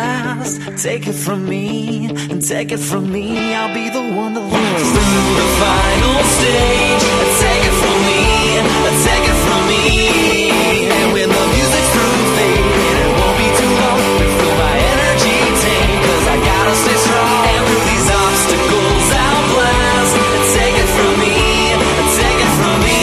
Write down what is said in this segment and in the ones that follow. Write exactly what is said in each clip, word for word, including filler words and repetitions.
last. Take it from me, and take it from me, I'll be the one that lives through the final stage. Take it from me, take it from me, and when the music's through fading, it won't be too long to fill my energy tank, cause I gotta stay strong, and through these obstacles I'll blast. Take it from me, take it from me.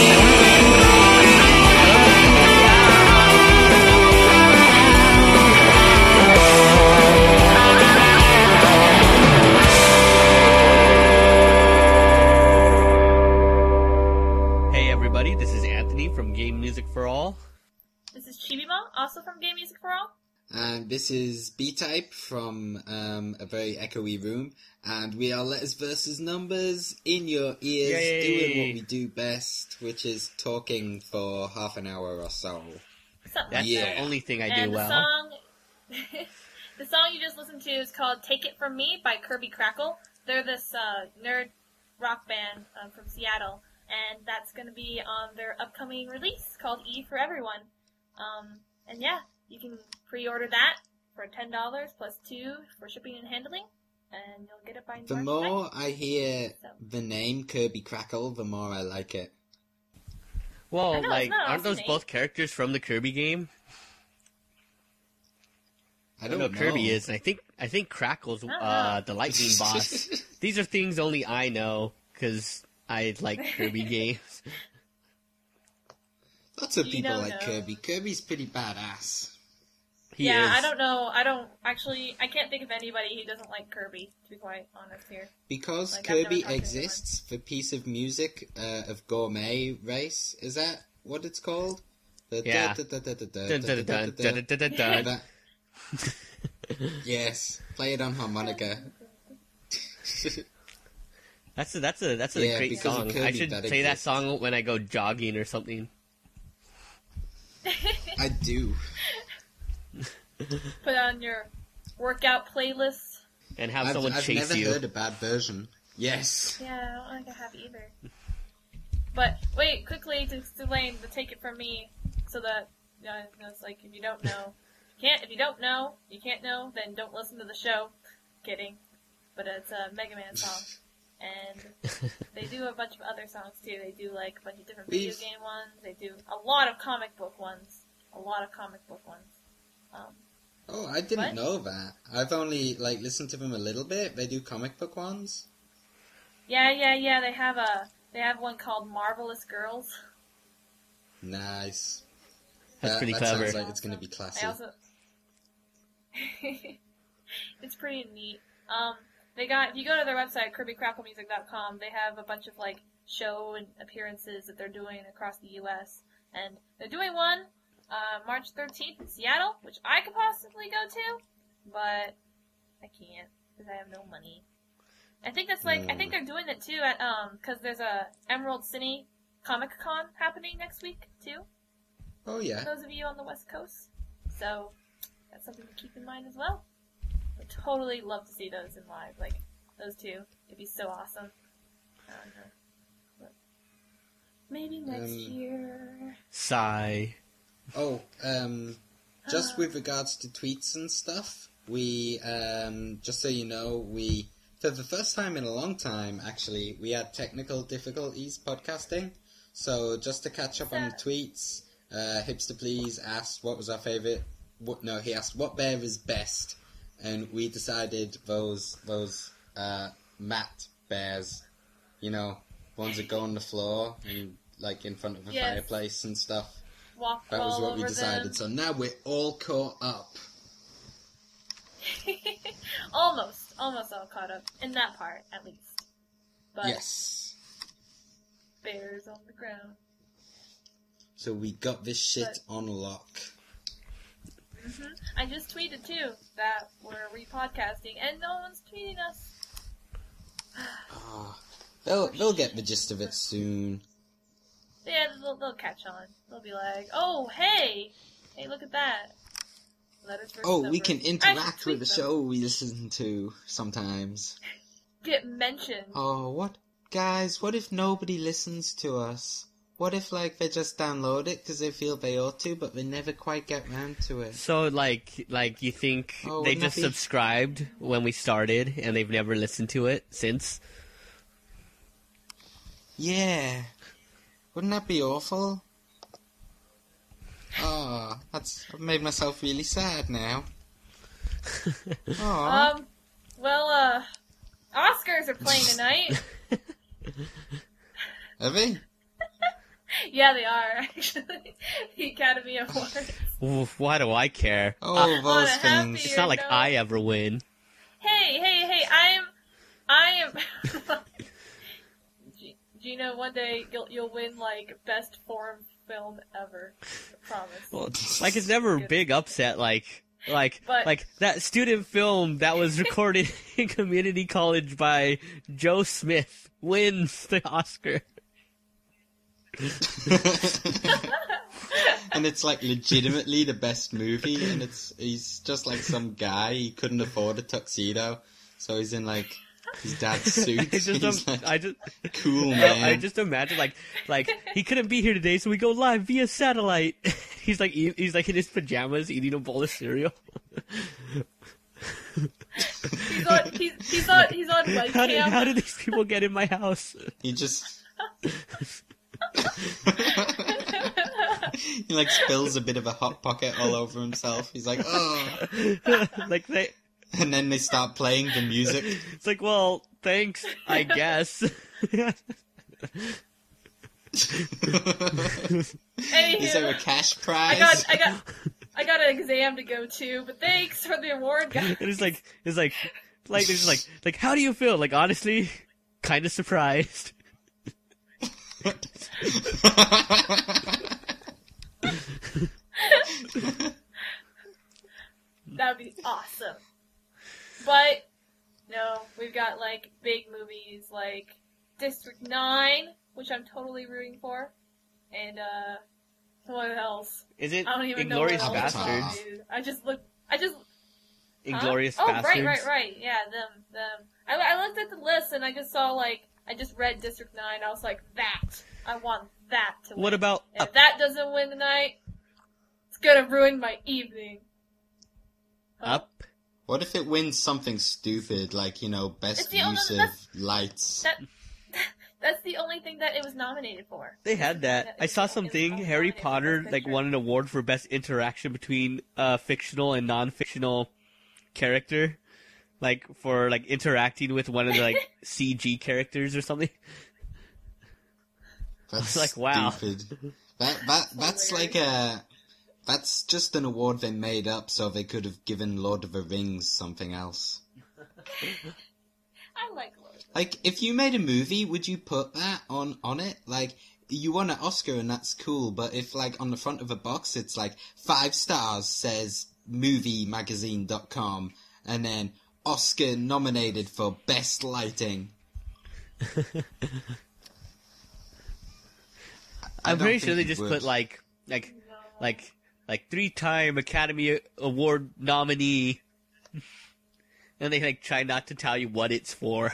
This is Anthony from Game Music for All. This is Chibima, also from Game Music for All. And this is B-Type from um, a very echoey room. And we are Letters versus Numbers in your ears, Yay. doing what we do best, which is talking for half an hour or so. Something That's Yeah. the only thing I and do the well. Song, the song you just listened to is called Take It From Me by Kirby Crackle. They're this uh, nerd rock band um, from Seattle. And that's going to be on their upcoming release called E for Everyone. Um, and yeah, you can pre-order that for ten dollars plus two for shipping and handling. And you'll get it by The March more ninth. I hear So. the name Kirby Crackle, the more I like it. Well, I know, like, it's not aren't awesome those name. both characters from the Kirby game? I I don't know know. Kirby is, and I think I think Crackle's don't uh, know. the lightning boss. These are things only I know because I like Kirby games. Lots of You people don't like know. Kirby. Kirby's pretty badass. He yeah, is. I don't know. I don't actually. I can't think of anybody who doesn't like Kirby. To be quite honest here. Because Like, I've never Kirby talked to exists, the piece of music uh, of Gourmet Race, is that what it's called? The Yeah. da- da- da- da- da- Dun, da- dun, da- dun, da- dun, da- dun, dun, dun. that- Yes, play it on harmonica. That's a that's a that's a Yeah, great because of song. Kirby, I should that play that exists. song when I go jogging or something. I do. Put on your workout playlist. And have I've, someone I've chase never you. heard a bad version. Yes. Yeah, I don't think I have either. But wait, quickly to explain the Take It From Me, so that you know, it's like if you don't know, you can't. If you don't know, you can't know. Then don't listen to the show. Kidding, but it's a Mega Man song, and they do a bunch of other songs too. They do like a bunch of different video We've- game ones. They do a lot of comic book ones. A lot of comic book ones. Um, Oh, I didn't What? know that. I've only like listened to them a little bit. They do comic book ones. yeah, yeah, yeah. They have a. They have one called Marvelous Girls. Nice. That's that, pretty that clever. sounds like it's going to be classy. I also. It's pretty neat. Um, they got if you go to their website kirby crackle music dot com, they have a bunch of like show and appearances that they're doing across the U S and they're doing one uh, March thirteenth in Seattle, which I could possibly go to, but I can't because I have no money. I think that's like I think they're doing it too at um because there's a Emerald City Comic Con happening next week too. Oh yeah. Those of you on the West Coast, so that's something to keep in mind as well. Would totally love to see those in live, like those two. It'd be so awesome. I don't know. But maybe next Um, year. Sigh. Oh, um, just with regards to tweets and stuff, we, um, just so you know, we, for the first time in a long time, actually, we had technical difficulties podcasting. So just to catch up on the tweets, uh, Hipster Please asked what was our favorite, what, no, he asked what bear is best, and we decided those, those, uh, matte bears, you know, ones that go on the floor and, like, in front of a Yes. fireplace and stuff. Walk That was all what we over decided. them. So now we're all caught up. almost, almost all caught up in that part, at least. But Yes. bears on the ground. So we got this shit But- on lock. hmm I just tweeted too that we're repodcasting, and no one's tweeting us. Ah, they'll they'll get the gist of it soon. Yeah, they'll, they'll catch on. They'll be like, "Oh, hey, hey, look at that." Letters versus Oh, we numbers. can I should interact tweet with the them. show we listen to sometimes. Get mentioned. Oh, what guys? What if nobody listens to us? what if like they just download it because they feel they ought to, but they never quite get round to it? So, like, like you think Oh, they wouldn't that just be- subscribed when we started, and they've never listened to it since? Yeah. Wouldn't that be awful? Oh, that's I've made myself really sad now. Aw. Um, well, uh, Oscars are playing tonight. Have they? Yeah, they are, actually. The Academy Awards. Oof, why do I care? Oh, Uh, those on a happy- things. it's not like no. I ever win. Hey, hey, hey, I am, I am, G- Gina, one day you'll, you'll win, like, best foreign film ever. I promise. Well, like it's never a big upset. Like, like, But- like that student film that was recorded in community college by Joe Smith wins the Oscar. And it's like legitimately the best movie, and it's he's just like some guy, he couldn't afford a tuxedo, so he's in like his dad's suit. I just, He's um, like, I just, cool man. I just imagine like, like he couldn't be here today, so we go live via satellite. He's like, eat, he's like in his pajamas eating a bowl of cereal. He's on, he's, he's on, he's on How did, webcam. how did these people get in my house? He just he like spills a bit of a hot pocket all over himself. He's like, oh, Like they, and then they start playing the music. it's like, well, thanks, I guess. Anywho, Is there a cash prize? I got, I got, I got an exam to go to, but thanks for the award, guys. And it's like, it's like, like, it's like, like, how do you feel? Like, honestly, kind of surprised. That would be awesome. But, no, we've got, like, big movies like District nine, which I'm totally rooting for, and, uh, what else? Is it I don't even Inglorious know what else. Bastards? Dude. I just looked, I just, Inglorious huh? Bastards. Oh, right, right, right, yeah, them, them. I, I looked at the list and I just saw, like, I just read District nine, I was like, that, I want that to win. What about And if Up? that doesn't win tonight, it's gonna ruin my evening. Huh? Up? What if it wins something stupid, like, you know, best It's the only- use of that's- lights? That, that's the only thing that it was nominated for. They had that. It I was- saw it was something. only Harry nominated for Potter Best like Picture. won an award for best interaction between uh fictional and non-fictional character, like for like interacting with one of the like C G characters or something. That's like, wow. stupid. That that that's like a that's just an award they made up so they could have given Lord of the Rings something else. I like Lord. Like, if you made a movie, would you put that on on it? Like, you won an Oscar and that's cool, but if like on the front of a box it's like five stars says movie magazine dot com and then Oscar nominated for best lighting. I I'm don't pretty think sure they you just would. put like like like like three-time Academy Award nominee, and they like try not to tell you what it's for.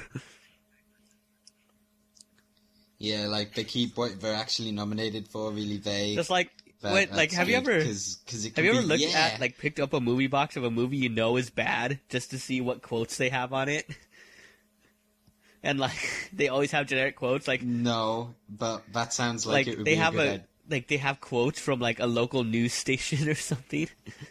Yeah, like they keep what they're actually nominated for really vague. Just like That- wait, like that's have you good, ever 'cause- 'cause it have could you ever be- looked yeah. at like picked up a movie box of a movie you know is bad just to see what quotes they have on it? And like they always have generic quotes like No, but that sounds like, like, it would they be have a good a idea. like they have quotes from like a local news station or something.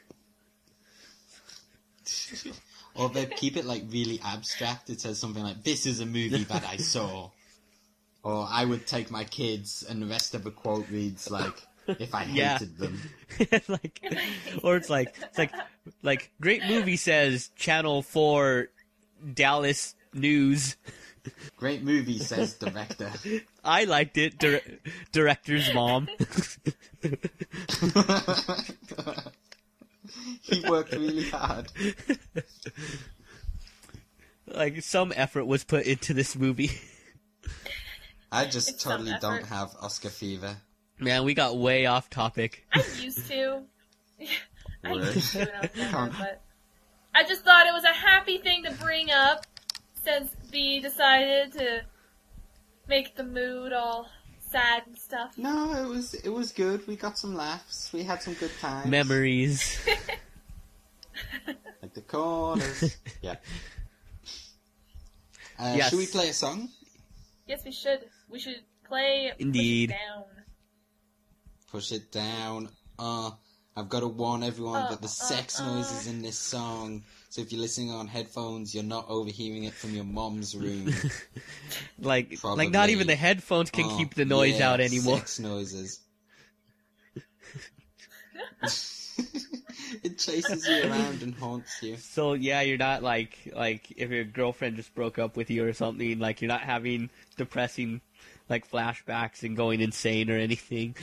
Or they keep it like really abstract. It says something like, "This is a movie that I saw," or "I would take my kids," and the rest of the quote reads like, "If I Yeah. hated them." like or it's like it's like like great movie says Channel four Dallas News. Great movie, says director. I liked it. Dir- director's mom. He worked really hard. Like some effort was put into this movie. I just It's some totally don't effort. have Oscar fever. Man, we got way off topic. I used to. I Word. used to when I was younger, Can't- but I just thought it was a happy thing to bring up since B decided to make the mood all sad and stuff. No, it was it was good. We got some laughs. We had some good times. Memories. Like the corners. Yeah. Uh, Yes. Should we play a song? Yes, we should. We should play Indeed. Push It Down. Push it down. Uh, I've got to warn everyone Uh, that the uh, sex uh. noises in this song. So if you're listening on headphones, you're not overhearing it from your mom's room. Like, Probably. like not even the headphones can Oh, keep the noise yeah, out anymore. Sex noises. It chases you around and haunts you. So yeah, you're not like like if your girlfriend just broke up with you or something. Like you're not having depressing like flashbacks and going insane or anything.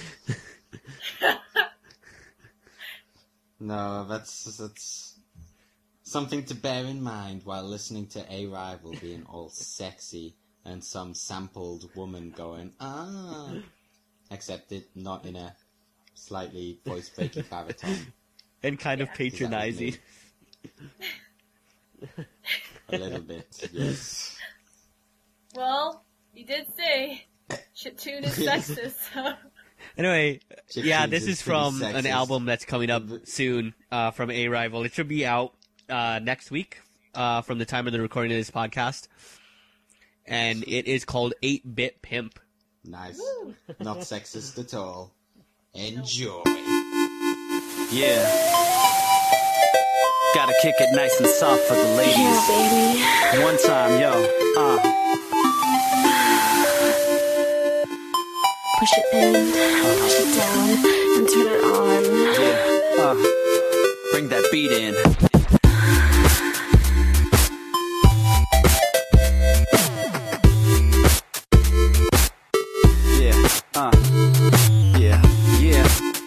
No, that's that's something to bear in mind while listening to A Rival being all sexy and some sampled woman going ah, except it not in a slightly voice breaky baritone. And kind of Yeah. patronizing. A little bit, yes. Well, you did say chiptune is sexist, so... Anyway, Chip yeah, tunes this is is pretty from an sexist. album that's coming up soon uh, from A Rival. It should be out uh, next week uh, from the time of the recording of this podcast. And it is called eight bit Pimp. Nice. Not sexist at all. Enjoy. Yeah. Gotta kick it nice and soft for the ladies. Yeah, baby. One time, yo. Uh. Push it in, push it down, and turn it on. Yeah. Uh. Bring that beat in. Yeah. Uh. Yeah. Yeah.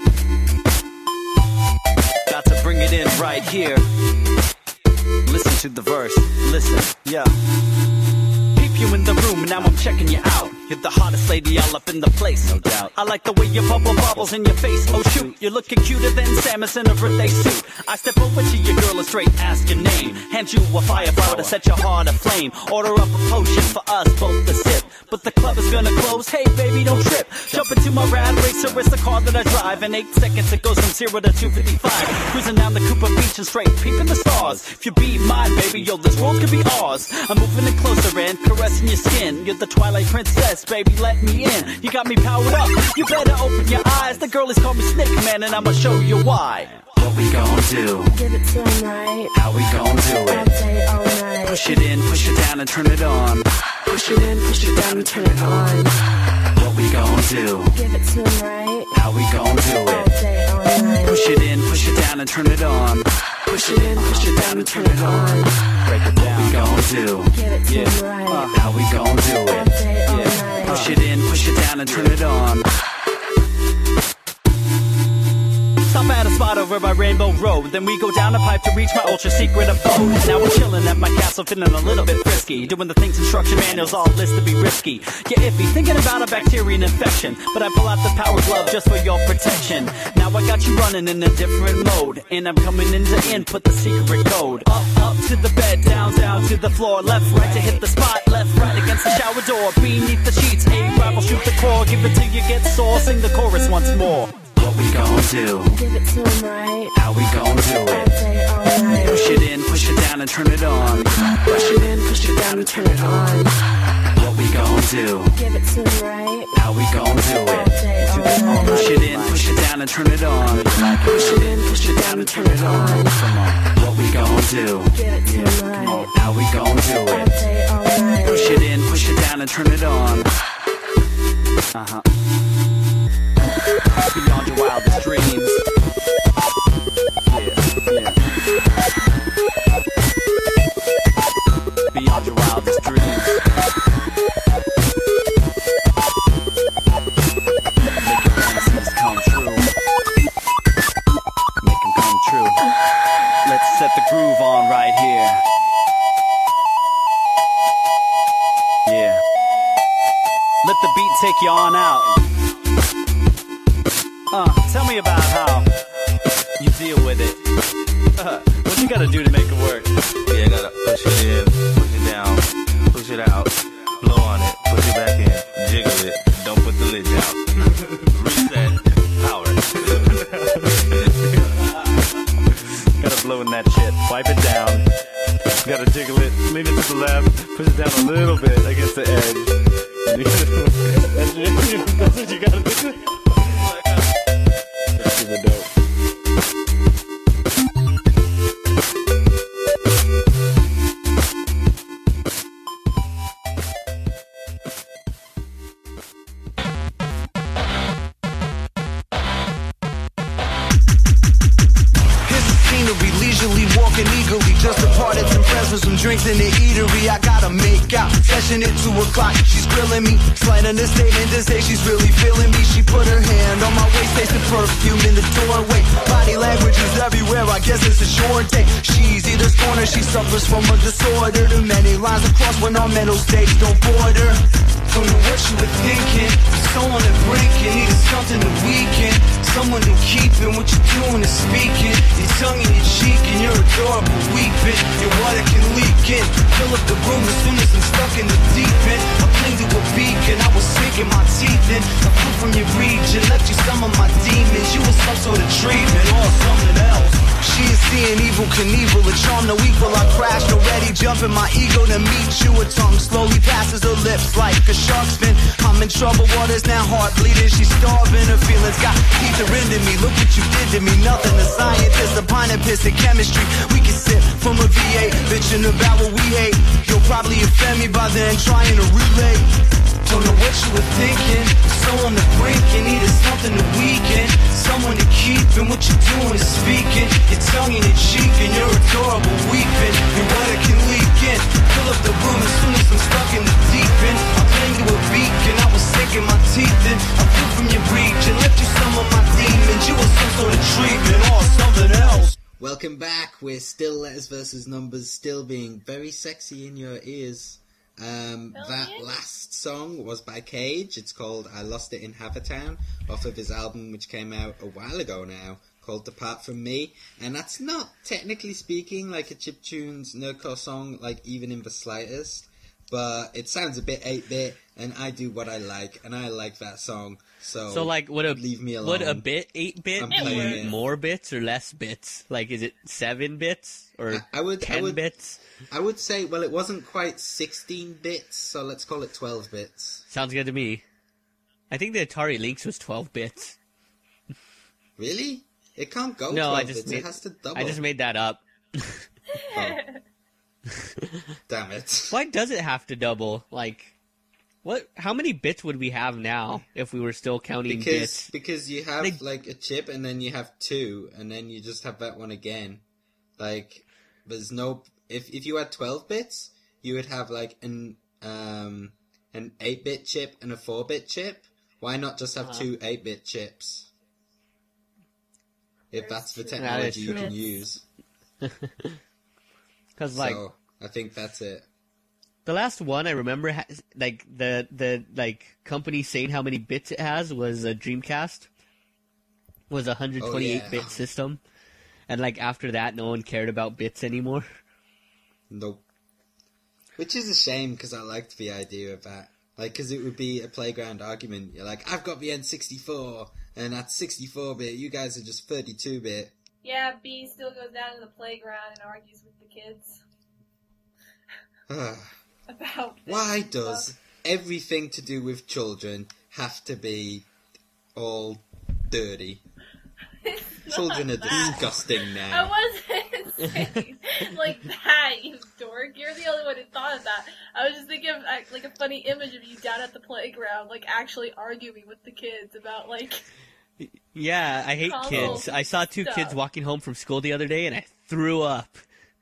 Got to bring it in right here. Listen to the verse. Listen. Yeah. Peep you in the room, and now I'm checking you out. You're the hottest lady all up in the place, no doubt. I like the way your bubble bobbles in your face. Oh shoot, you're looking cuter than Samus in a birthday suit. I step over to your girl and straight ask your name. Hand you a firepower to set your heart aflame. Order up a potion for us both to sip. But the club is gonna close, hey baby don't trip. Jump into my rad racer, it's the car that I drive. In eight seconds it goes from zero to two fifty-five. Cruising down the Cooper Beach and straight peeping the stars. If you be mine baby, yo this world could be ours. I'm moving it closer and caressing your skin. You're the Twilight Princess, baby let me in. You got me powered up, you better open your eyes. The girlies call me Snake Man and I'ma show you why. What we gon' do? Give it to him right. How we gon' do All it? day, all night. Push it in, push it down and turn it on. Push it in, push it down, and turn it on. What we gon' do? Give it to him right. How we gon' do All it? day, all night. Push it in, push it down and turn it on. Push it in, push it down, and turn it on. Break it down. What we gon' do? Give it to Yeah. him right. Uh, how we gon' do All it? day, all Yeah. night. Push it in, push it down and turn it on. Stop at a spot over by Rainbow Road. Then we go down a pipe to reach my ultra secret abode. Now we're chilling at my castle, feeling a little bit frisky. Doing the things instruction manuals all list to be risky. Get iffy, thinking about a bacterial infection. But I pull out the power glove just for your protection. Now I got you running in a different mode. And I'm coming in to input the secret code. Up, up to the bed, down, down to the floor. Left, right to hit the spot. Left, right against the shower door. Beneath the sheets, A rival, shoot the core. Give it till you get sore, sing the chorus once more. What we gon' do? Give it to him right. How we gon' do All it? day, all night. Push it in, push it down and turn it on. Push it in, push it down, and turn it on. What we gon' do? Give it to him right. How we gon' do All it? day, all night. Push it in, push it down and turn it on. Push it in, push it down, and turn it on. What we gon' do? Give it to him right. How we gon' do All it? day, all night. Push it in, push it down and turn it on. Uh-huh. Beyond your wildest dreams. Yeah, yeah. Beyond your wildest dreams. Make your fantasies come true. Make them come true. Let's set the groove on right here. Yeah. Let the beat take you on out. Uh, tell me about how you deal with it. Uh, what you gotta do to make it work? Yeah, gotta push it in, push it down, push it out, blow on it, push it back in, jiggle it, don't put the lid down. You gotta jiggle it, lean it to the left, push it down a little bit against the edge. That's it. That's what you gotta do. That's super dope. Walking eagerly, just departed some friends with some drinks in the eatery. I gotta make out, session at two o'clock. She's grilling me, slanting a statement to say she's really feeling me. She put her hand on my waist, tasted perfume in the doorway. Body language is everywhere, I guess it's a short day. She's either scorned or she suffers from a disorder. Too many lines across when our mental states don't border. Don't know what you were thinking, so on the brink, you needed something to weaken. Someone to keep in what you're doing is speaking. Your tongue in your cheek and you're adorable weeping. Your water can leak in, fill up the room as soon as I'm stuck in the deep end. I cling to a beacon, I was sinking my teeth in. I flew from your region, left you some of my demons. You was some sort of treatment or something else. She is seeing evil Knievel, a charm no equal. I crashed already, jumping my ego to meet you. Her tongue slowly passes her lips like a shark's fin. I'm in trouble waters now, heart bleeding. She's starving, her feelings got teeth are into me. Look what you did to me, nothing. A scientist, a pint of piss in chemistry. We can sip from a V eight, bitching about what we hate. You'll probably offend me by then, trying to relate. Don't know what you were thinking, so on the brink, you needed something to weaken. Someone to keep in what you're doing is speaking. Your tongue in your cheek and you're adorable weeping. Your water can leak in, fill up the room as soon as I'm stuck in the deep end. I cling to a beacon, I was sinking my teeth in. I flew from your region, left you some of my demons. You were some sort of treatment or something else. Welcome back. We're still Letters versus Numbers, still being very sexy in your ears. Um, that last song was by Cage. It's called I Lost It in Havertown, off of his album which came out a while ago now, called Depart From Me. And that's not, technically speaking, like a Chiptunes Nerdcore song, like even in the slightest. But it sounds a bit eight-bit, and I do what I like, and I like that song. So, so like, would a leave me alone. Would a bit eight-bit I'm be playing it. more bits or less bits? Like, is it seven bits or I, I would, ten I would, bits? I would say, well, it wasn't quite sixteen bits, so let's call it twelve bits. Sounds good to me. I think the Atari Lynx was twelve bits. Really? It can't go No, twelve I just bits. made, It has to double. I just made that up. Oh. Damn it. Why does it have to double? Like, what? How many bits would we have now if we were still counting Because bits? because you have They- like a chip, and then you have two, and then you just have that one again. Like, there's no. If if you had twelve bits, you would have like an um an eight bit chip and a four bit chip. Why not just have Uh-huh. two eight bit chips? If There's that's the two technology you true. can use. Because like So I think that's it. the last one I remember, has, like the the like company saying how many bits it has was a Dreamcast. Was a one hundred twenty-eight bit Oh, yeah. system, and like after that, no one cared about bits anymore. Nope. Which is a shame, because I liked the idea of that. Like, because it would be a playground argument. You're like, I've got the N sixty-four, and that's sixty-four bit. You guys are just thirty-two bit. Yeah, B still goes down to the playground and argues with the kids about this Why stuff. does everything to do with children have to be all dirty? It's Children are not that. disgusting I now. wasn't saying like that, you dork. You're the only one who thought of that. I was just thinking of uh, like a funny image of you down at the playground, like actually arguing with the kids about like. Yeah, I hate Console kids. I saw two stuff. kids walking home from school the other day, and I threw up.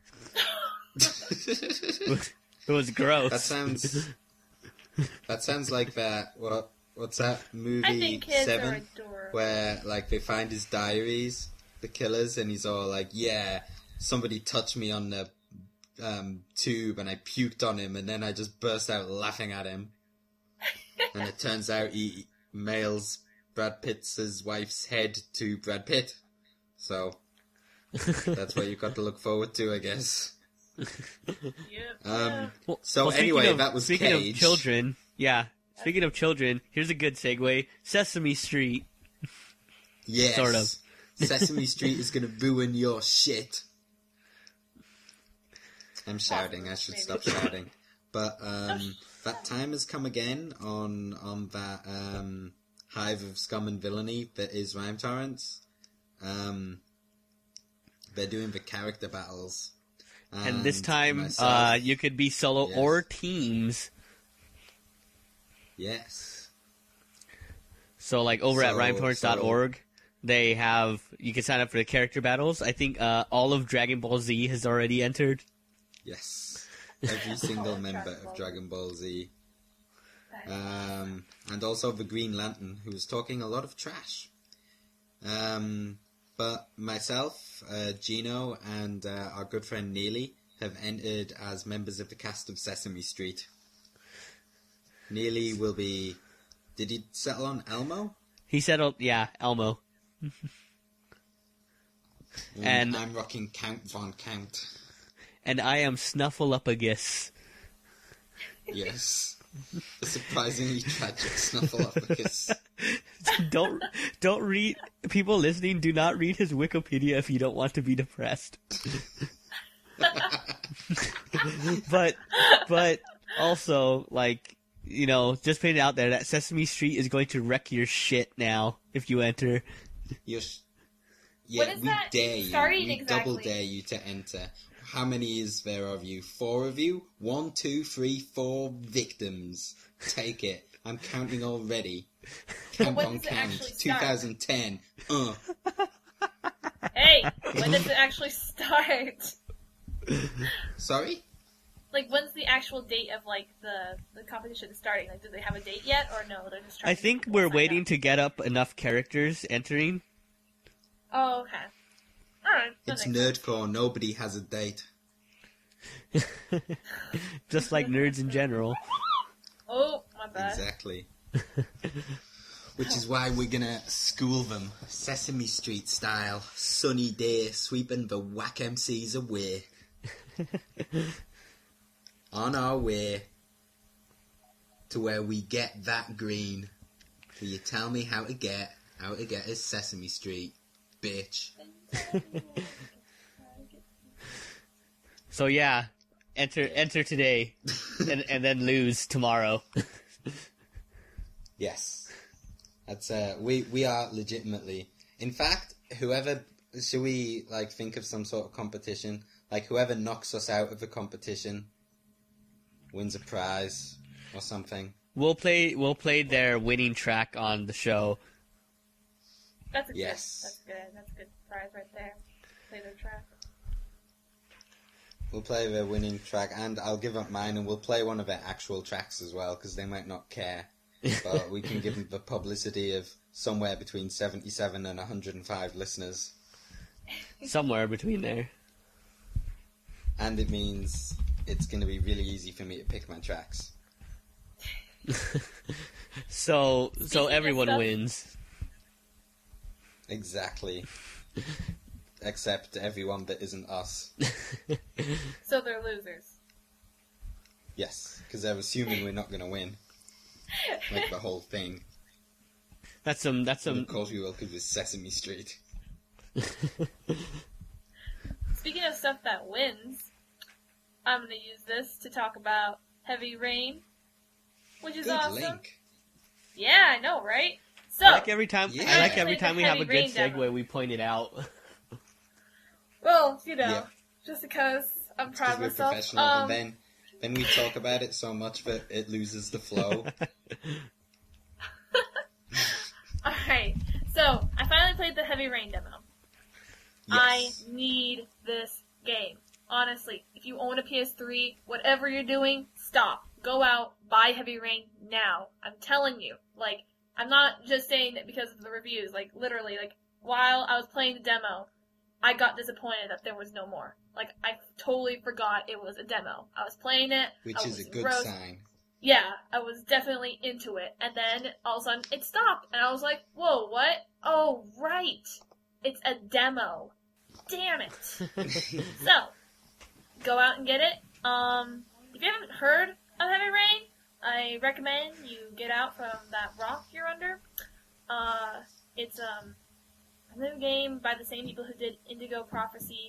It was gross. That sounds. That sounds like that. What? What's that movie? I think kids Seven, are adorable. where like they find his diaries, the killers, and he's all like, "Yeah, somebody touched me on the um, tube, and I puked on him, and then I just burst out laughing at him." And it turns out he mails Brad Pitt's wife's head to Brad Pitt. So that's what you've got to look forward to, I guess. Yep. Um, Well- so well, speaking anyway, of- that was speaking Cage. of children. Yeah, speaking of children, here's a good segue: Sesame Street. Yes. Sort of. Sesame Street is going to ruin your shit. I'm shouting. I should Maybe. stop shouting. But um, that time has come again on on that um, hive of scum and villainy that is Rhyme Torrents. Um, they're doing the character battles. And this time, myself- uh, you could be solo Yes. or teams. Yes. So, like, over at So- rhyme torrents dot org, they have, you can sign up for the character battles. I think uh, all of Dragon Ball Z has already entered. Yes. Every single member Dragon Ball of Z. Dragon Ball Z. Um, and also the Green Lantern, who was talking a lot of trash. Um, but myself, uh, Gino, and uh, our good friend Neely have entered as members of the cast of Sesame Street. Neely will be... Did he settle on Elmo? He settled, yeah, Elmo. And- I'm rocking Count Von Count. And I am Snuffleupagus. Yes. The surprisingly tragic Snuffleupagus. don't don't read. People listening, do not read his Wikipedia if you don't want to be depressed. but but also, like, you know, just putting it out there that Sesame Street is going to wreck your shit now if you enter. You're sh- yeah, When is we that dare you. starting We double exactly? dare you to enter. How many is there of you? Four of you? One, two, three, four victims. Take it. I'm counting already. Count when on does it count. actually start? twenty ten. Uh. Hey, when does it actually start? Sorry? Like, when's the actual date of, like, the, the competition starting? Like, do they have a date yet, or no? They're just trying I to think get people we're signed waiting up? to get up enough characters entering. Oh, okay. Alright. that It's makes sense. nerdcore. Nobody has a date. Just like nerds in general. Oh, my bad. Exactly. Which is why we're gonna school them. Sesame Street style. Sunny day, sweeping the whack M Cs away. On our way to where we get that green. Will you tell me how to get, how to get is Sesame Street, bitch. So yeah, enter enter today, and and then lose tomorrow. Yes. That's uh we we are legitimately. In fact, whoever should we like think of some sort of competition? Like whoever knocks us out of the competition wins a prize or something. We'll play we'll play their winning track on the show. That's a Yes. good, that's good. That's a good prize right there. Play their track. We'll play the winning track, and I'll give up mine, and we'll play one of their actual tracks as well, because they might not care. But we can give them the publicity of somewhere between seventy-seven and one hundred five listeners. Somewhere between there. And it means it's going to be really easy for me to pick my tracks. So so Speaking of everyone stuff- wins. Exactly. Except everyone that isn't us. So they're losers. Yes, because they're assuming we're not going to win. Like the whole thing. That's some that's And some of course we will, because it's Sesame Street. Speaking of stuff that wins, I'm going to use this to talk about Heavy Rain, which is Good awesome. link. Yeah, I know, right? So, I like every time Yeah. I like every Actually, time the we have a Heavy good Rain segue demo. we point it out. well, you know, Yeah. just because I'm Because proud of we're myself. professional, Um, and then then we talk about it so much that it loses the flow. Alright, so I finally played the Heavy Rain demo. I Yes. need this game. Honestly, if you own a P S three, whatever you're doing, stop. Go out, buy Heavy Rain now. I'm telling you. Like, I'm not just saying it because of the reviews. Like, literally, like, while I was playing the demo, I got disappointed that there was no more. Like, I totally forgot it was a demo. I was playing it. Which I is a was good roast- sign. Yeah, I was definitely into it. And then all of a sudden it stopped. And I was like, whoa, what? Oh, right. It's a demo. Damn it. So, go out and get it. Um, if you haven't heard of Heavy Rain, I recommend you get out from that rock you're under. Uh, it's um, a new game by the same people who did Indigo Prophecy. I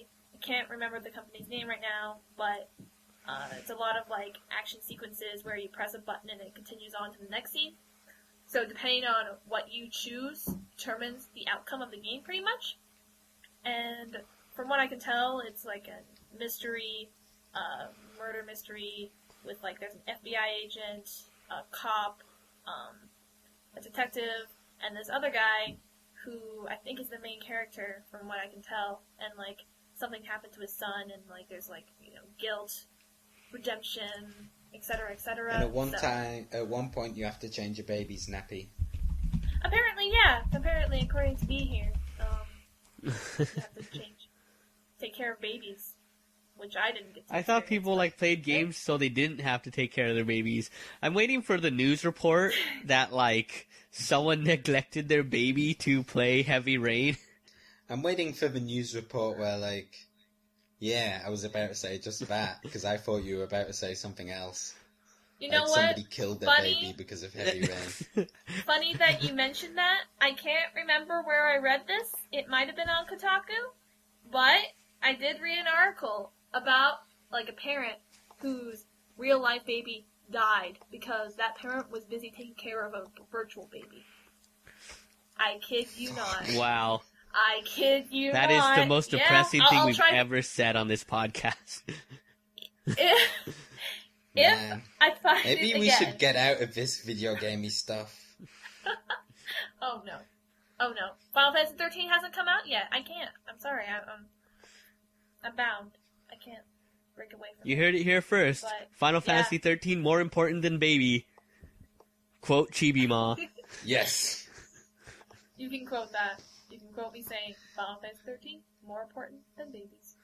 can't remember the company's name right now, but uh, it's a lot of like action sequences where you press a button and it continues on to the next scene. So depending on what you choose determines the outcome of the game pretty much. And from what I can tell, it's like a mystery, uh, murder mystery with like there's an F B I agent, a cop, um, a detective, and this other guy who I think is the main character from what I can tell. And like something happened to his son, and like there's like you know guilt, redemption, et cetera, et cetera. And at one so, time, at one point, you have to change your baby's nappy. Apparently, yeah. Apparently, according to me here, um, you have to change, take care of babies, which I didn't get to I thought experience, people but- like played games so they didn't have to take care of their babies. I'm waiting for the news report that like someone neglected their baby to play Heavy Rain. I'm waiting for the news report where, like, yeah, I was about to say just that, because I thought you were about to say something else. You know like what? somebody killed their Funny- baby because of heavy rain. Funny that you mentioned that. I can't remember where I read this. It might have been on Kotaku, but I did read an article about like a parent whose real life baby died because that parent was busy taking care of a virtual baby. I kid you not. Wow. I kid you That not. is the most Yeah, depressing I'll- thing I'll we've try- ever said on this podcast. If, Man. if I find Maybe it we again. should get out of this video gamey stuff. Oh no. Oh no. Final Fantasy thirteen hasn't come out yet. I can't. I'm sorry. I, I'm, I'm bound. I can't break away from You it. heard it here first. But, Final yeah. Fantasy thirteen more important than baby. Quote Chibi Ma. Yes. You can quote that. You can quote me saying Final Fantasy thirteen more important than babies.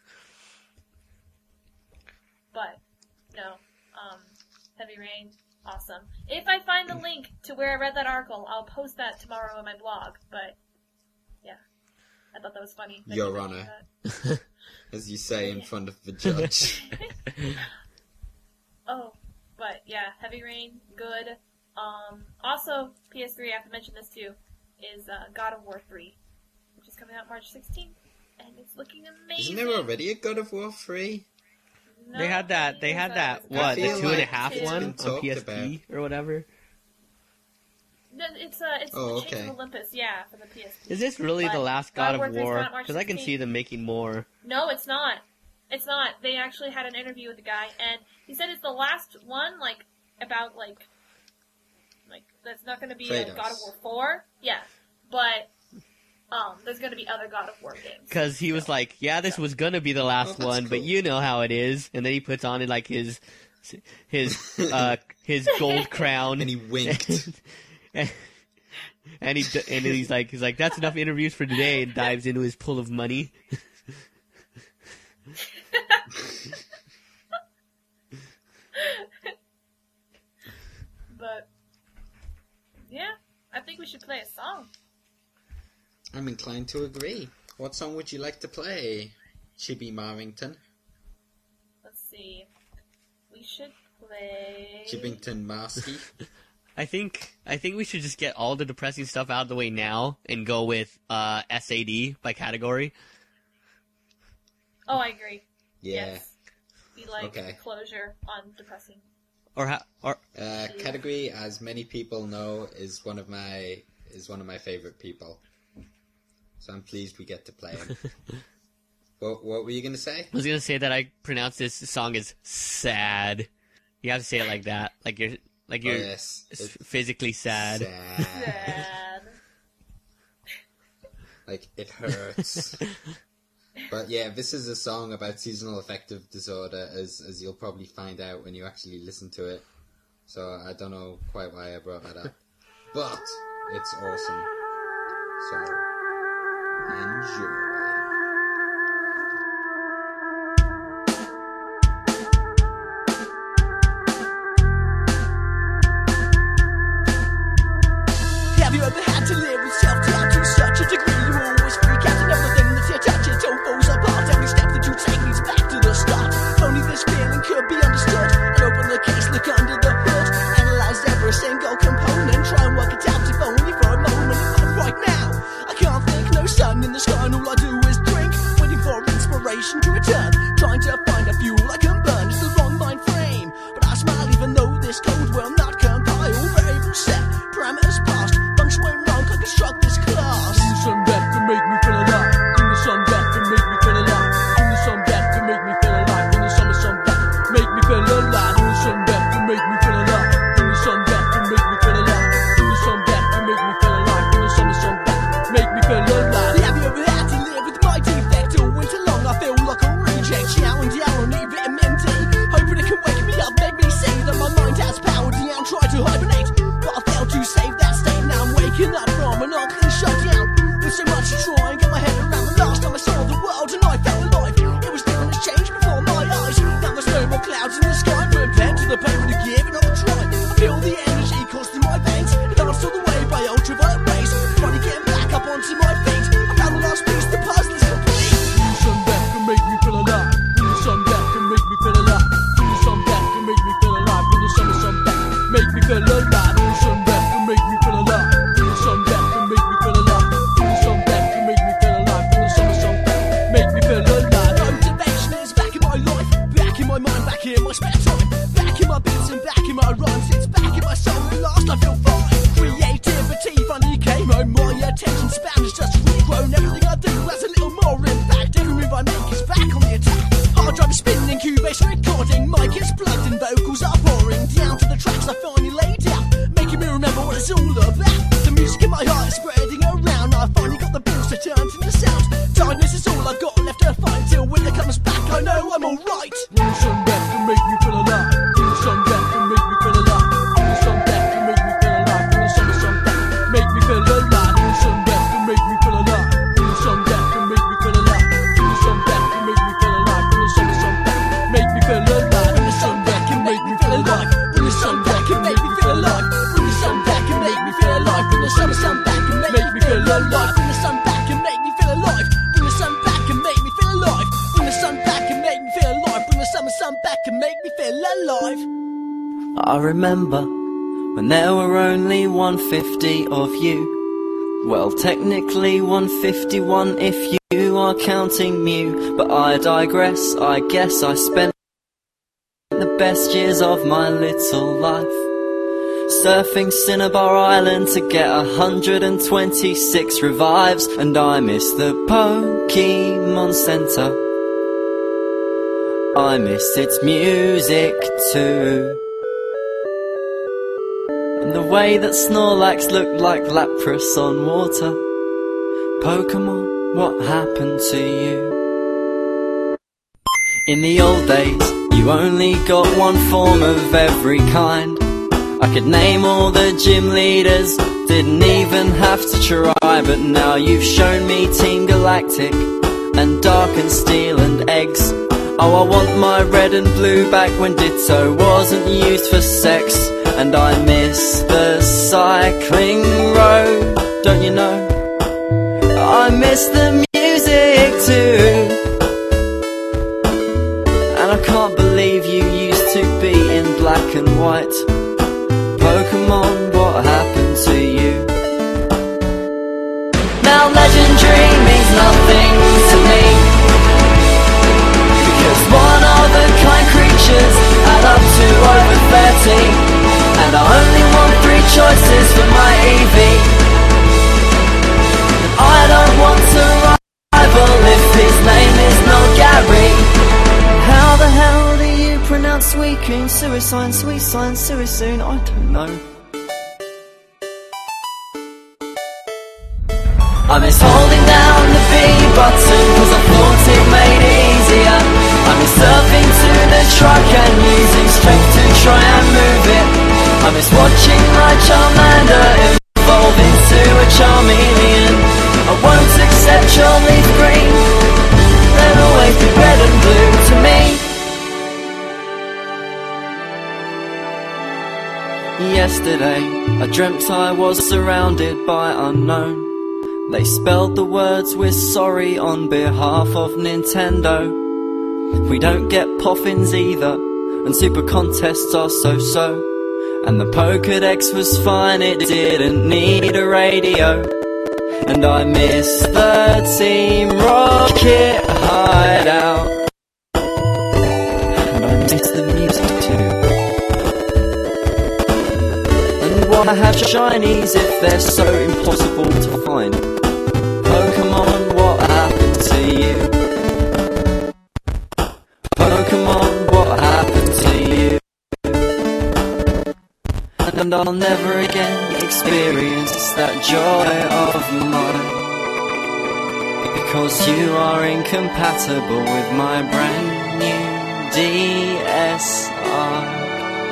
But no, um, Heavy Rain, awesome. If I find the link to where I read that article, I'll post that tomorrow on my blog. But yeah, I thought that was funny. that Your you mentioned Honor. that. As you say in front of the judge. Oh, but yeah, Heavy Rain, good. Um, also, P S three, I have to mention this too, is uh, God of War three, which is coming out March sixteenth, and it's looking amazing. Isn't there already a God of War three? No, They had that. They had that. it's- What the feel two and a like half it's one been on talked P S P or whatever. No, it's uh, it's Oh, the Chains okay. of Olympus, yeah, for the P S P. Is this really But the last God of three's coming War? out March Because I can see sixteenth. them making more. No, it's not. It's not. They actually had an interview with the guy, and he said it's the last one, like, about, like, like, that's not going to be like Kratos. God of War four. Yeah. But, um, there's going to be other God of War games. Because he was like, yeah, this was gonna be the last Oh, that's one, but cool. you know how it is. And then he puts on like his his uh his gold crown, And he winked. and, and he d- and he's like he's like that's enough interviews for today, and dives into his pool of money. But, yeah, I think we should play a song. I'm inclined to agree. What song would you like to play, Chibi Marrington? Let's see. We should play... Chibbington Marsky? I think I think we should just get all the depressing stuff out of the way now and go with uh, S A D by category. Oh, I agree. Yeah. Yes. Be like Okay. closure on depressing. Or ha- or Uh, category, as many people know, is one of my is one of my favorite people. So I'm pleased we get to play him. what, what were you going to say? I was gonna say that I pronounce this song as sad. You have to say it like that, like you're like Oh, you're yes. s- It's physically sad. sad. Sad. Like, it hurts. But yeah, this is a song about seasonal affective disorder, as as you'll probably find out when you actually listen to it. So I don't know quite why I brought that up. But it's awesome. So, enjoy. Have you ever had to live with self-doubt to such a degree you always freak out and everything that you touch it all falls apart? Every step that you take leads back to the start. Only this feeling could be understood. And open the case, look under the hood, analyze every single component, try and work it out if only for a moment. But right now, I can't think, no sun in the sky, and all I do is drink, waiting for inspiration to return. my beats and back in my rhymes. It's back in my soul, at last I feel fine. Creativity finally came home. My attention span has just regrown. Everything I do has a little more impact. Every move I make is back on the attack. Hard drive is spinning, Cubase recording. Mic is plugged and vocals are pouring down to the tracks I finally laid out, making me remember what it's all about. The music in my heart is spreading around. I finally got the balls to turn to the sound. Darkness is all I've got left to fight. Till winter comes back, I know I'm alright. Bring the sun back and make me feel alive. Bring the sun back and make me feel alive. Bring the sun back and make me feel alive. Bring the summer sun back, make me feel alive. Bring the sun back and make me feel alive. Bring the sun back and make me feel alive. Bring the sun back and make me feel alive. Bring the summer sun back, make me feel alive. Bring the sun back and make me feel alive. Bring the sun back and make me feel alive. Bring the sun back and make me feel alive. Bring the summer sun back and make me feel alive. Bring the sun back and make me feel alive. Bring the sun back and make me feel alive. Bring the sun back and make me feel alive. Bring the summer sun back and make me feel alive. I remember when there were only one hundred fifty of you. Well, technically one hundred fifty-one if you are counting Mew. But I digress, I guess I spent the best years of my little life surfing Cinnabar Island to get one hundred twenty-six revives. And I miss the Pokemon Center, I miss its music too. And the way that Snorlax looked like Lapras on water. Pokemon, what happened to you? In the old days, you only got one form of every kind. I could name all the gym leaders, didn't even have to try. But now you've shown me Team Galactic and Dark and Steel and Eggs. Oh, I want my red and blue back when Ditto wasn't used for sex. And I miss the cycling road, don't you know? I miss the music too. And I can't believe you used to be in black and white. Pokemon, what happened to you? Now legendary means nothing to me, because one-of-a-kind creatures add up to over thirty. And I only want three choices for my Eevee. And I don't want to rival if his name is not Gary. How the hell do you pronounce Suicune, Suicide, Sweet Sign, Suisoon? I don't know. I miss holding down the B button, cause I thought it made it easier. I miss surfing to the truck and using strength to try and move it. I miss watching my Charmander evolve into a Charmeleon. I won't accept your leaf green, there'll always be red and blue to me. Yesterday, I dreamt I was surrounded by unknown. They spelled the words "we're sorry" on behalf of Nintendo. We don't get poffins either, and super contests are so-so. And the Pokédex was fine, it didn't need a radio. And I miss the Team Rocket hideout. And I miss the music too. And why have shinies if they're so impossible to find? Pokemon, what happened to you? Pokemon, what happened to you? And I'll never again experience that joy of mine, because you are incompatible with my brand new D S I.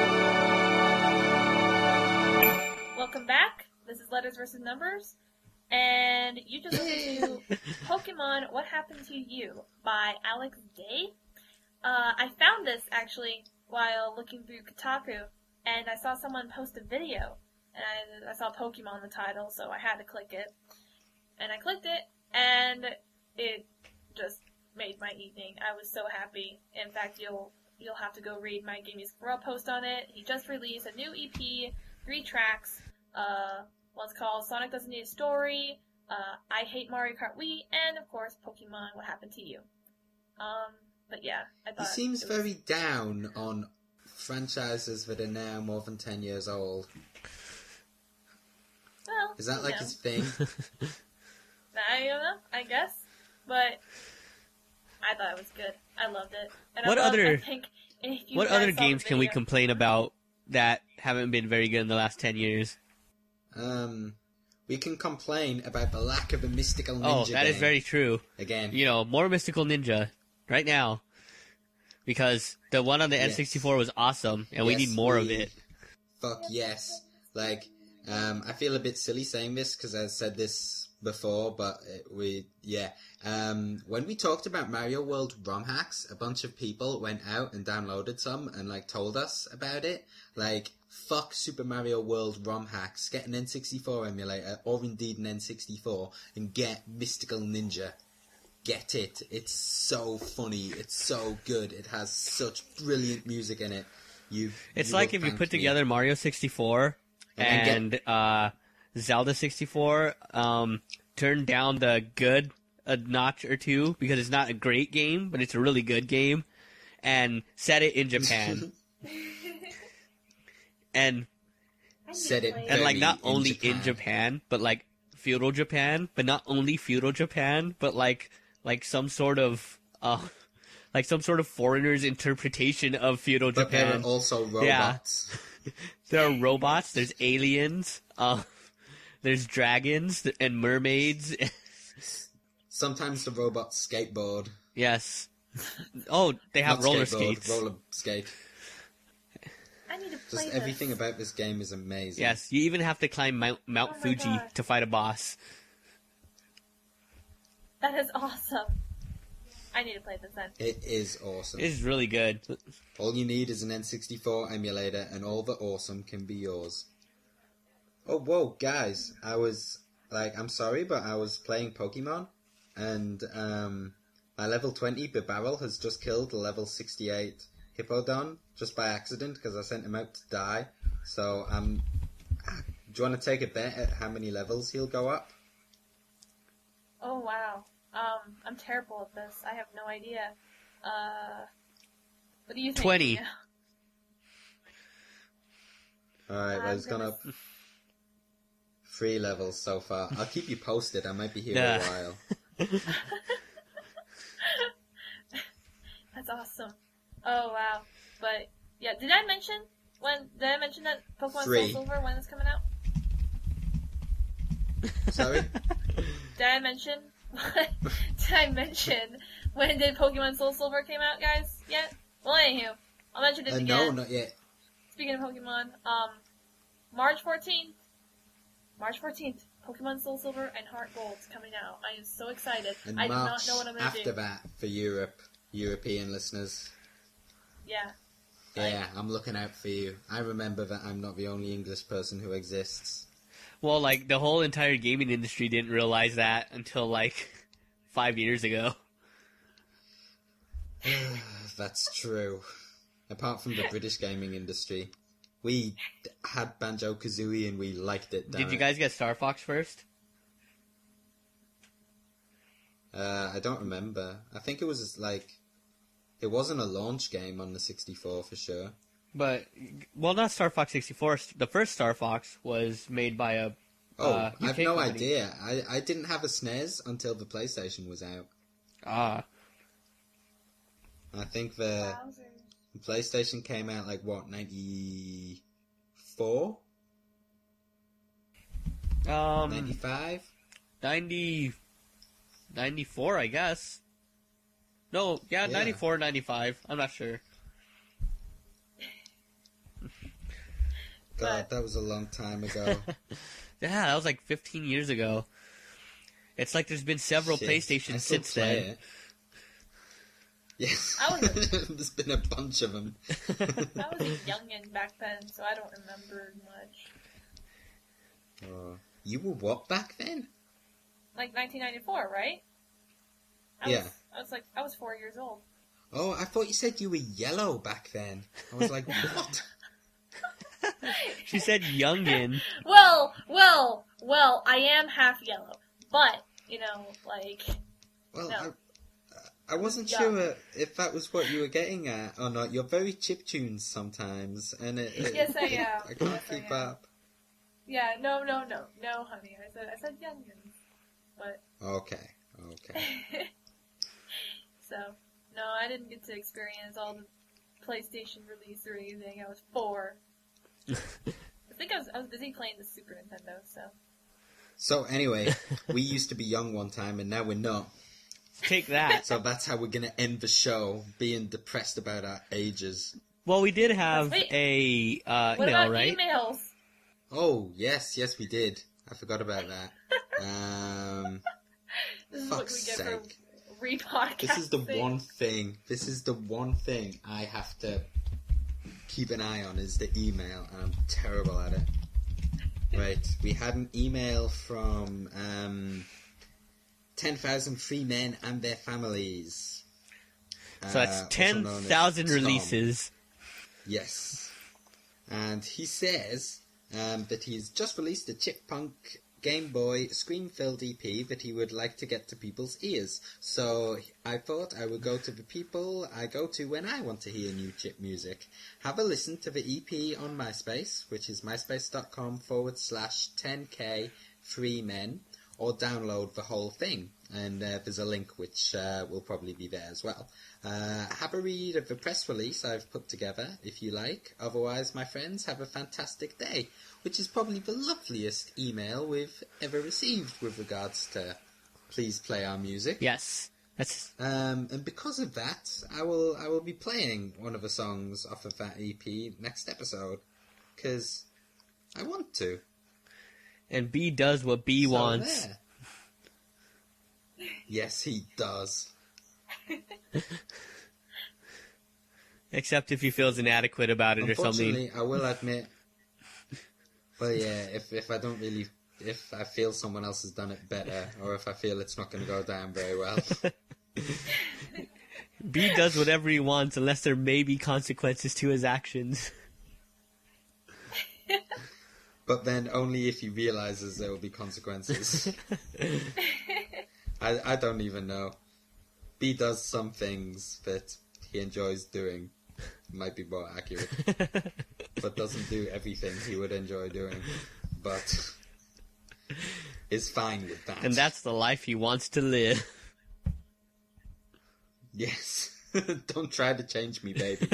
Welcome back. This is Letters versus Numbers. And you just listened to Pokemon What Happened to You by Alex Day. Uh, I found this, actually, while looking through Kotaku, and I saw someone post a video, and I, I saw Pokemon in the title, so I had to click it. And I clicked it, and it just made my evening. I was so happy. In fact, you'll you'll have to go read my Gamey Squirrel post on it. He just released a new E P, three tracks, uh... one's called Sonic Doesn't Need a Story, uh, I Hate Mario Kart Wii, and of course Pokemon What Happened to You. Um, but yeah, I thought He seems it was... very down on franchises that are now more than ten years old. Well, Is that you like know. his thing? I don't know, I guess. But I thought it was good. I loved it. And What I love, other- I think if you What guys other saw the games can we video- complain about that haven't been very good in the last ten years? Um, we can complain about the lack of a Mystical Ninja Oh, that is game. very true. Again. You know, more Mystical Ninja right now. Because the one on the Yes. N sixty-four was awesome, and we Yes, need more of we- it. Fuck yes. Like, um, I feel a bit silly saying this because I said this before, but it, we, yeah. Um, when we talked about Mario World ROM hacks, a bunch of people went out and downloaded some and, like, told us about it. Like, fuck Super Mario World ROM hacks. Get an N sixty-four emulator, or indeed an N sixty-four, and get Mystical Ninja. Get it. It's so funny. It's so good. It has such brilliant music in it. You. It's you like will if you thank put me. together Mario sixty-four And and uh, Zelda sixty-four, um, turn down the good a notch or two, because it's not a great game, but it's a really good game, and set it in Japan. and I need Said to it play and like Very not in only Japan. in Japan, but like feudal Japan, but not only feudal Japan, but like like some sort of uh like some sort of foreigner's interpretation of feudal But there Japan. are also Yeah. robots. There are robots, there's aliens, uh there's dragons and mermaids. Sometimes the robots skateboard. Yes. Oh, they have Not roller skateboard, skates. Roller skate. I need to play Just this. everything about this game is amazing. Yes, you even have to climb Mount, Mount Oh my Fuji God. to fight a boss. That is awesome. I need to play this then. It is awesome. It's really good. All you need is an N sixty-four emulator, and all the awesome can be yours. Oh, whoa, guys. I was, like, I'm sorry, but I was playing Pokemon, and um, my level twenty Bibarel has just killed the level sixty-eight Hippowdon, just by accident, because I sent him out to die. So, um, do you want to take a bet at how many levels he'll go up? Oh wow. Um, I'm terrible at this. I have no idea. Uh, what do you think? twenty. Alright, well, I'm he's gone gonna- up three levels so far. I'll keep you posted. I might be here Yeah. a while. That's awesome. Oh wow. But yeah, did I mention when? Did I mention that Pokemon Three. Soul Silver when it's coming out? Sorry? Did I mention? did I mention when did Pokemon Soul Silver came out, guys? Yet? Well, anywho, I'll mention it Uh, again. no, not yet. Speaking of Pokemon, um, March fourteenth. March fourteenth. Pokemon Soul Silver and Heart Gold is coming out. I am so excited. And I do March not know what I'm gonna after do. that for Europe, European listeners. Yeah. Yeah, I'm looking out for you. I remember that I'm not the only English person who exists. Well, like, the whole entire gaming industry didn't realize that until, like, five years ago. That's true. Apart from the British gaming industry. We d- had Banjo-Kazooie and we liked it, damn Did you it. guys get Star Fox first? Uh, I don't remember. I think it was like... It wasn't a launch game on the sixty-four for sure. But, well, not Star Fox sixty-four. The first Star Fox was made by a Oh, uh, I U have K no company. idea. I, I didn't have a S N E S until the PlayStation was out. Ah. I think the... The PlayStation came out like what, ninety-four? Um, ninety-five? ninety, ninety-four, I guess. No, yeah, Yeah. ninety-four, ninety-five. I'm not sure. God, that was a long time ago. Yeah, that was like fifteen years ago. It's like there's been several Shit, PlayStations I still since play then. it. Yes. I was There's been a bunch of them. I was a youngin' back then, so I don't remember much. Oh. You were what back then? Like nineteen ninety-four, right? I Yeah. Was, I was like, I was four years old. Oh, I thought you said you were yellow back then. I was like, what? She said youngin. Well, well, well, I am half yellow, but you know, like, Well, No. I, I wasn't Yeah. sure if that was what you were getting at or not. You're very chiptunes sometimes, and it, it, Yes, I am. I can't Yes, I keep am. up. Yeah, no, no, no, no, honey. I said, I said youngins, but Okay, okay. so no, I didn't get to experience all the PlayStation release or anything. I was four. I think I was I was busy playing the Super Nintendo. So So anyway, we used to be young one time, and now we're not. Take that. So that's how we're gonna end the show, being depressed about our ages. Well, we did have Wait. a uh, what email, about right? emails? Oh yes, yes we did. I forgot about that. Um, This is what we fuck's get sake. for repodcasting. This is the one thing. This is the one thing I have to keep an eye on is the email, and I'm terrible at it. Right, we had an email from um, ten thousand free men and their families. So that's Uh, also ten known as thousand Tom. releases. Yes. And he says um, that he's just released a Chipmunk Game Boy screen-filled E P that he would like to get to people's ears. So I thought I would go to the people I go to when I want to hear new chip music. Have a listen to the E P on MySpace, which is myspace.com forward slash 10k free men, or download the whole thing. And uh, there's a link which uh, will probably be there as well. Uh, have a read of the press release I've put together, if you like. Otherwise, my friends, have a fantastic day. Which is probably the loveliest email we've ever received with regards to please play our music. Yes. That's Um, and because of that, I will I will be playing one of the songs off of that E P next episode. Because I want to. and B does what B So wants. there. Yes, he does. Except if he feels inadequate about it or something. Unfortunately, I will admit. Well, yeah, if if I don't really, if I feel someone else has done it better, or if I feel it's not going to go down very well. B does whatever he wants unless there may be consequences to his actions. But then only if he realizes there will be consequences. I I don't even know. B does some things that he enjoys doing. Might be more accurate. But doesn't do everything he would enjoy doing. But is fine with that. And that's the life he wants to live. Yes. Don't try to change me, baby.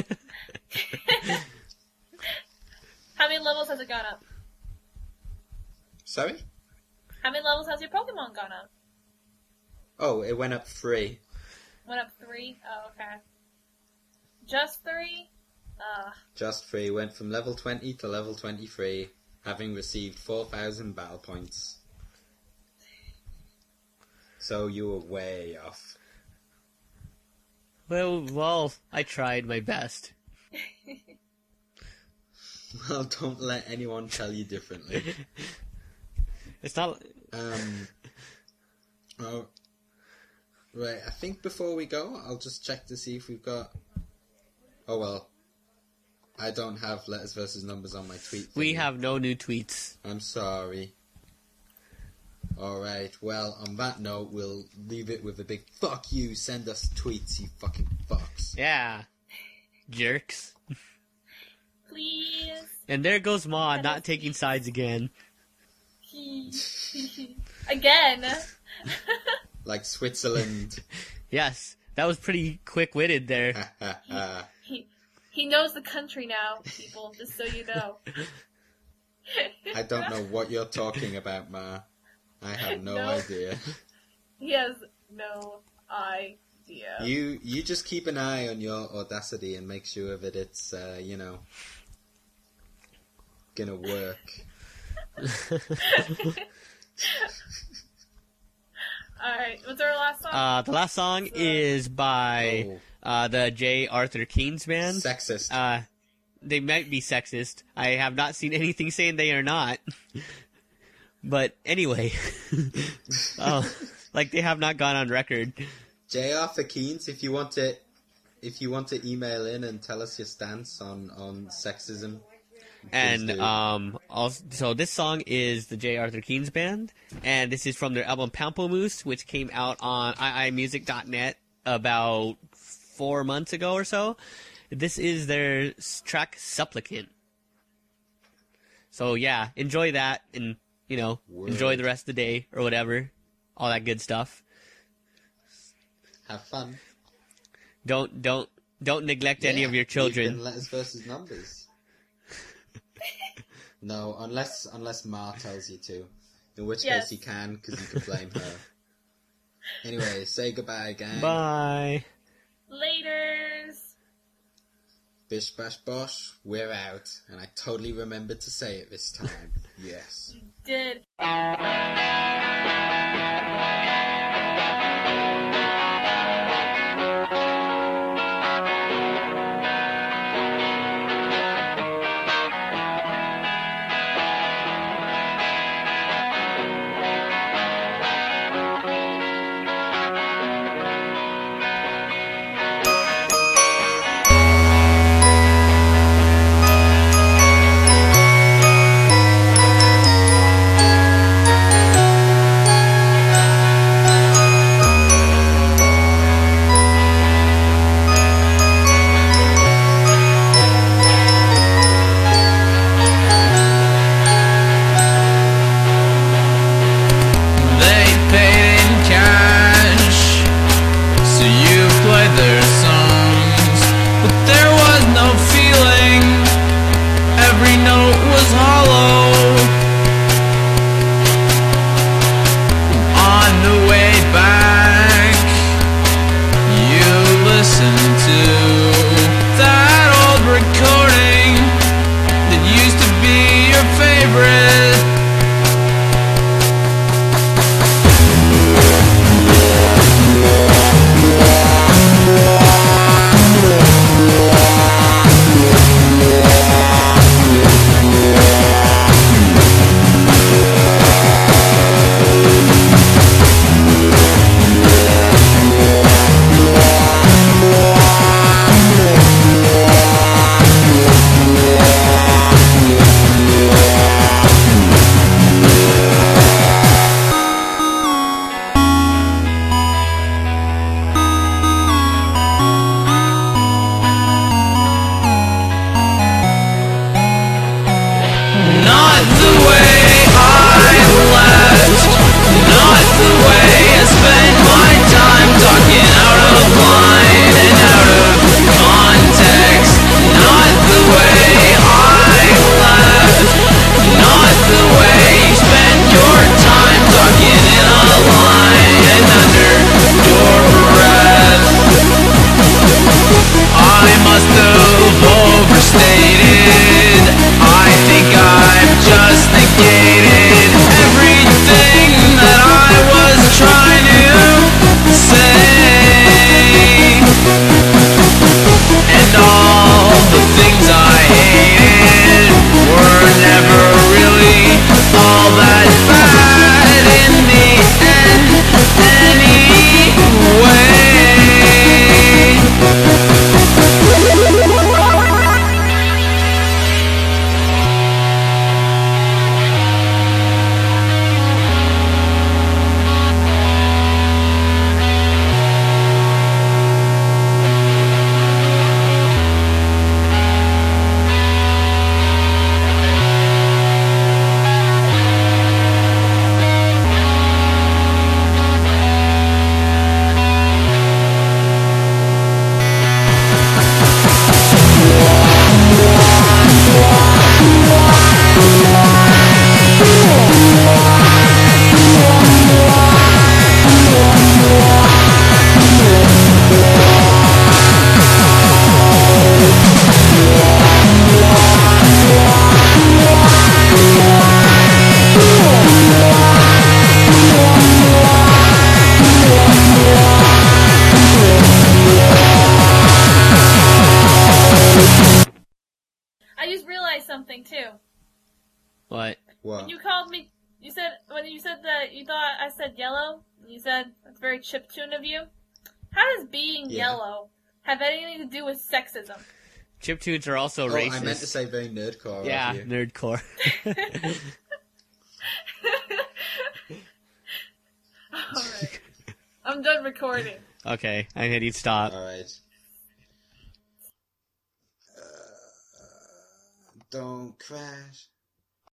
How many levels has it gone up? Sorry? How many levels has your Pokemon gone up? Oh, it went up three. Went up three? Oh, okay. Just three? Ugh. Just three. Went from level twenty to level twenty-three, having received four thousand battle points. So you were way off. Well, well, I tried my best. Well, don't let anyone tell you differently. It's not... Um. Oh. Right, I think before we go, I'll just check to see if we've got... Oh, well. I don't have letters versus numbers on my tweet. We thingy. have no new tweets. I'm sorry. Alright, well, on that note, we'll leave it with a big fuck you, send us tweets, you fucking fucks. Yeah. Jerks. Please. And there goes Ma, not taking sides again. Again. Like Switzerland. Yes, that was pretty quick-witted there. He he knows the country now, people, just so you know. I don't know what you're talking about, Ma. I have no No. idea. He has no idea. You you just keep an eye on your Audacity and make sure that it's, uh, you know, gonna work. Alright, what's our last song? Uh, the last song is by Oh. uh, the J. Arthur Keynes Band. Sexist. Uh, they might be sexist. I have not seen anything saying they are not. But anyway, uh, like they have not gone on record. J. Arthur Keynes, if you want to, if you want to email in and tell us your stance on, on sexism, And do. um, also, so this song is the J. Arthur Keynes Band, and this is from their album Pamplemousse, which came out on i i music dot net about four months ago or so. This is their s- track Supplicant. So yeah, enjoy that and, you know, Word. enjoy the rest of the day or whatever. All that good stuff. Have fun. Don't don't don't neglect any Yeah, of your Leave children. in letters versus numbers. No, unless unless Ma tells you to. In which Yes. case you can, because you can blame her. Anyway, say goodbye, gang. Bye. Laters. Bish bash bosh, we're out. And I totally remembered to say it this time. Yes. Did. They paid in cash, so you played their songs, but there was no feeling. Every note was hollow. On the way back, you listened to that old recording that used to be your favorite. Not the way I left, not the way I spent my time talking out of line and out of context. Not the way I left, not the way you spent your time talking in a line and under your breath. I must have overstated. I think I've just negated everything that I was trying to say. And all the things I hated were never really all that bad in the end anyway. I just realized something too. What? What? When you called me, you said when you said that you thought I said yellow. You said that's very chiptune of you. How does being Yeah. yellow have anything to do with sexism? Chiptunes are also Oh, racist. I meant to say very nerdcore. yeah, of you. nerdcore. Alright. I'm done recording. Okay, I'm hitting stop. Alright. Uh, don't crash.